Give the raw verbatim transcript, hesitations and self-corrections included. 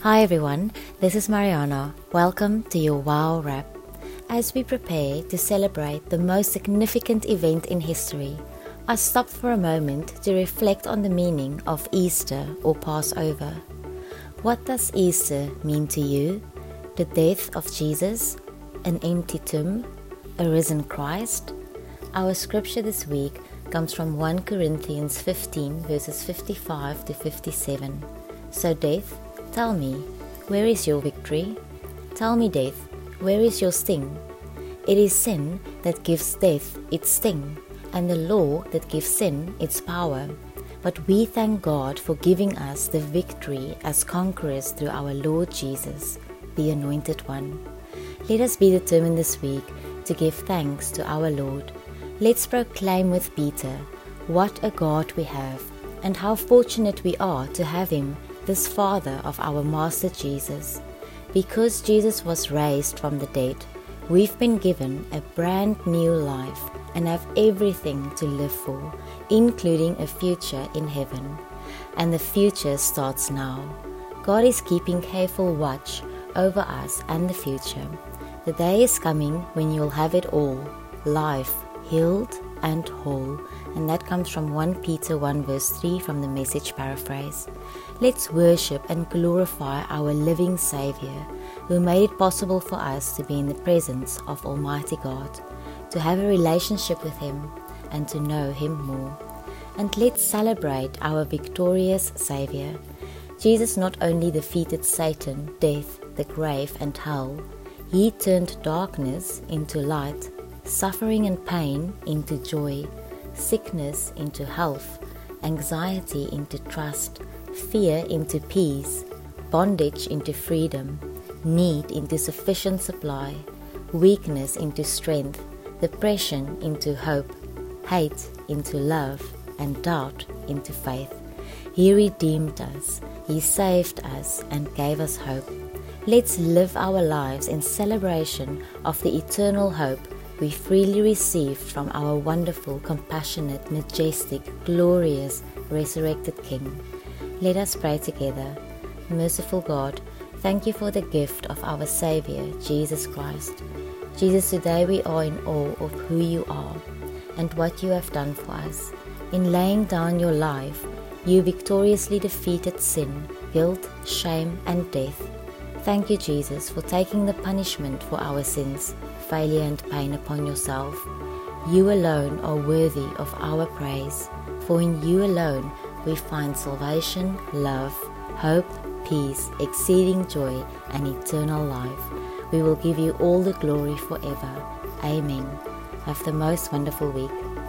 Hi everyone, this is Mariana. Welcome to your Wow Wrap. As we prepare to celebrate the most significant event in history, I stopped for a moment to reflect on the meaning of Easter or Passover. What does Easter mean to you? The death of Jesus? An empty tomb? A risen Christ? Our scripture this week comes from First Corinthians fifteen verses fifty-five to fifty-seven. So death, tell me, where is your victory? Tell me, death, where is your sting? It is sin that gives death its sting, and the law that gives sin its power. But we thank God for giving us the victory as conquerors through our Lord Jesus, the Anointed One. Let us be determined this week to give thanks to our Lord. Let's proclaim with Peter what a God we have, and how fortunate we are to have Him, this Father of our Master Jesus. Because Jesus was raised from the dead, we've been given a brand new life and have everything to live for, including a future in heaven. And the future starts now. God is keeping careful watch over us and the future. The day is coming when you'll have it all, life, healed and whole. And that comes from First Peter one verse three from the Message paraphrase. Let's worship and glorify our living Savior, who made it possible for us to be in the presence of Almighty God, to have a relationship with Him and to know Him more. And let's celebrate our victorious Savior. Jesus not only defeated Satan, death, the grave and hell, He turned darkness into light, suffering and pain into joy, sickness into health, anxiety into trust, fear into peace, bondage into freedom, need into sufficient supply, weakness into strength, depression into hope, hate into love, and doubt into faith. He redeemed us, He saved us, and gave us hope. Let's live our lives in celebration of the eternal hope we freely received from our wonderful, compassionate, majestic, glorious, resurrected King. Let us pray together. Merciful God, thank You for the gift of our Savior, Jesus Christ. Jesus, today we are in awe of who You are and what You have done for us. In laying down Your life, You victoriously defeated sin, guilt, shame, and death. Thank You, Jesus, for taking the punishment for our sins, failure and pain upon Yourself. You alone are worthy of our praise, for in You alone we find salvation, love, hope, peace, exceeding joy, and eternal life. We will give You all the glory forever. Amen. Have the most wonderful week.